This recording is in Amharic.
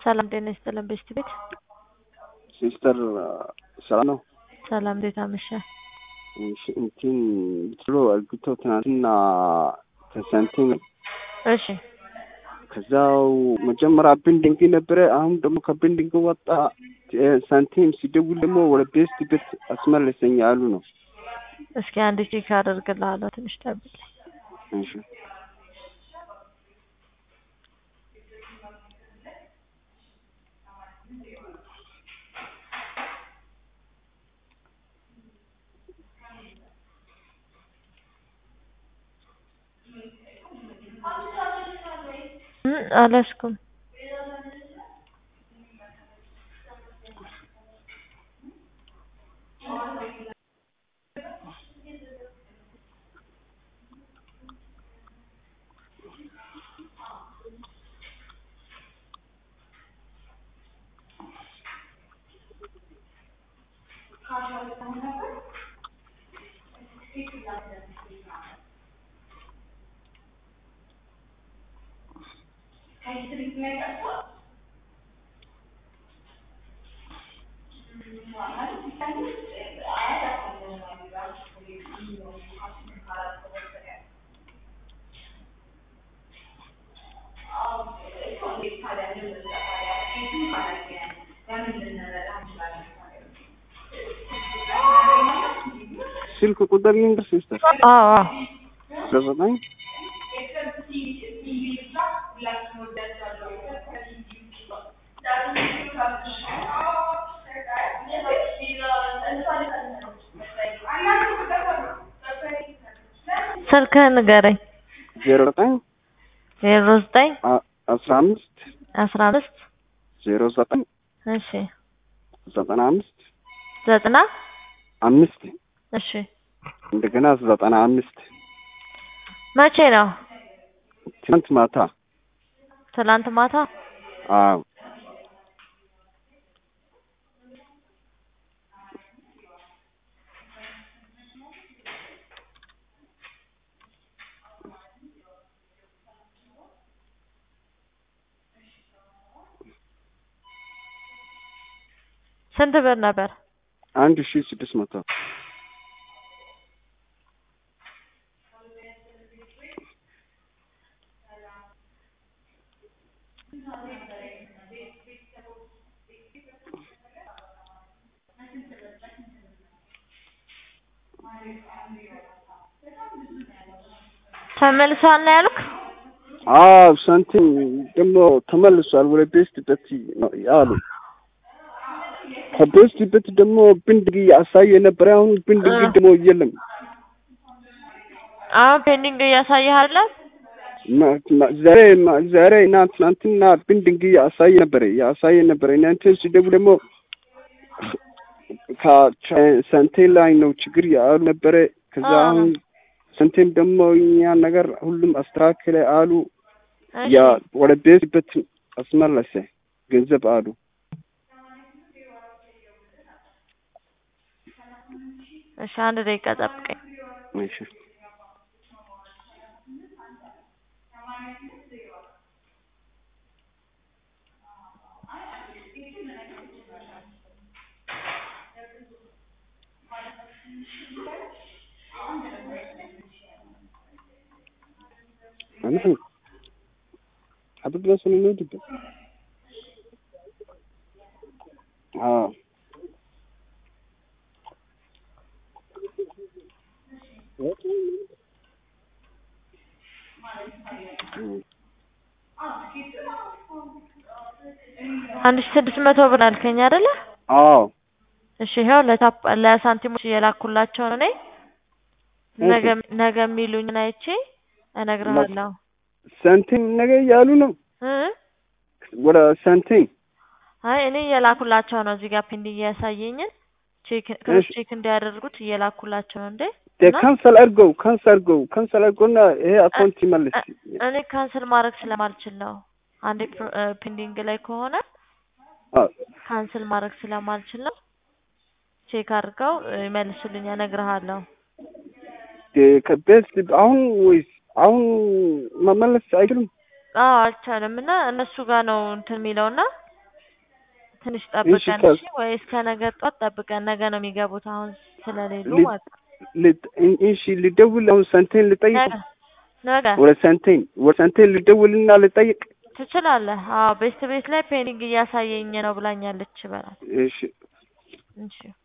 ሰላም ጤና ይስጥልን ቤስት ቤት ሲስተር ሰላም ነው። ሰላም እንዴት አመሸ? እንትን ብትሮ አልኩት ትናንትና ተሰንተኝ። እሺ ከዛው መጀመሪያ ቢልዲንግ ነበረ። አሁን ደግሞ ከቢልዲንግ ወጣ። ሳንቲም ሲደውል ደግሞ ወደ ቤስት ቤት አስመለሰኝ አሉ ነው። እስኪ አንድ ቼክ አደርግልሃለሁ ትንሽ ጠብቅ። እሺ አላስኩም ስልክ ቁጥር ይንገር ሲስተር። አዎ ስለዘጠኝ ስልክህን ንገረኝ። 09 15 09 እሺ 95 95 እሺ እንደገና 95 መቼ ነው? ትናንት ማታ። አዎ ስንት ብር ነበር? 1600 ተመልሷል ነው ያልክ? አዎ ሳንቲም ደግሞ ተመልሷል ወደ ቤስት ቤት ያሉ። ከቤስት ቤት ደግሞ ቢልዲንግ ያሳየ ነበር። አሁን ቢልዲንግ ደግሞ የለም። ፔንዲንግ እያሳየህ አይደል? ዛሬ እና ትናንትና ቢልዲንግ ያሳየ ነበር። እናንተ ሲደውል ደግሞ ከሳንቲም ላይ ነው ችግር ያሉ ነበር። ከዛ አሁን ሳንቲም ደግሞ እኛ ነገር ሁሉም አስተካክለ አሉ። ያ ወደ ቤት ቤት አስመለሰ ገንዘብ አሉ። እሺ አንድ ደቂቃ ጠብቀኝ። እሺ أنا حبيت بس إنه جدا አንድ 600 ብር አልከኝ አይደለ? አዎ እሺ ይሄው ለሳንቲሞች እየላኩላቸው ነው። ነገ የሚሉኝን አይቼ እነግርሃለሁ። ሳንቲም ነገ ያሉ ነው ወደ ሳንቲም። አይ እኔ እየላኩላቸው ነው። እዚህ ጋር ፔንዲንግ ያሳየኝን ቼክ እንዲያደርጉት እየላኩላቸው ነው እንዴ? ካንሰል አድርገውና ይሄ አካውንት ይመለስ። እኔ ካንሰል ማድረግ ስለማልችል ነው። አንዴ ፔንዲንግ ላይ ከሆነ ካንሰል ማድረግ ስለማልችል ነው። ቼክ አድርገው ይመልሱልኝ እነግርሃለሁ። ከቤት አሁን መመለስ አይችሉም? አዎ አልቻለም እና እነሱ ጋር ነው እንትን የሚለውና ትንሽ ጠብቀን እሺ ወይስ ከነገ ጠዋት ጠብቀን ነገ ነው የሚገቡት አሁን ስለሌሉ ማለት እሺ ልደውል አሁን ሰንቴን ልጠይቅ ነገ ወደ ሰንቴን ልደውልና ልጠይቅ ትችላለህ አዎ ቤት ላይ ፔንዲንግ እያሳየኝ ነው ብላኛለች በላት እሺ እሺ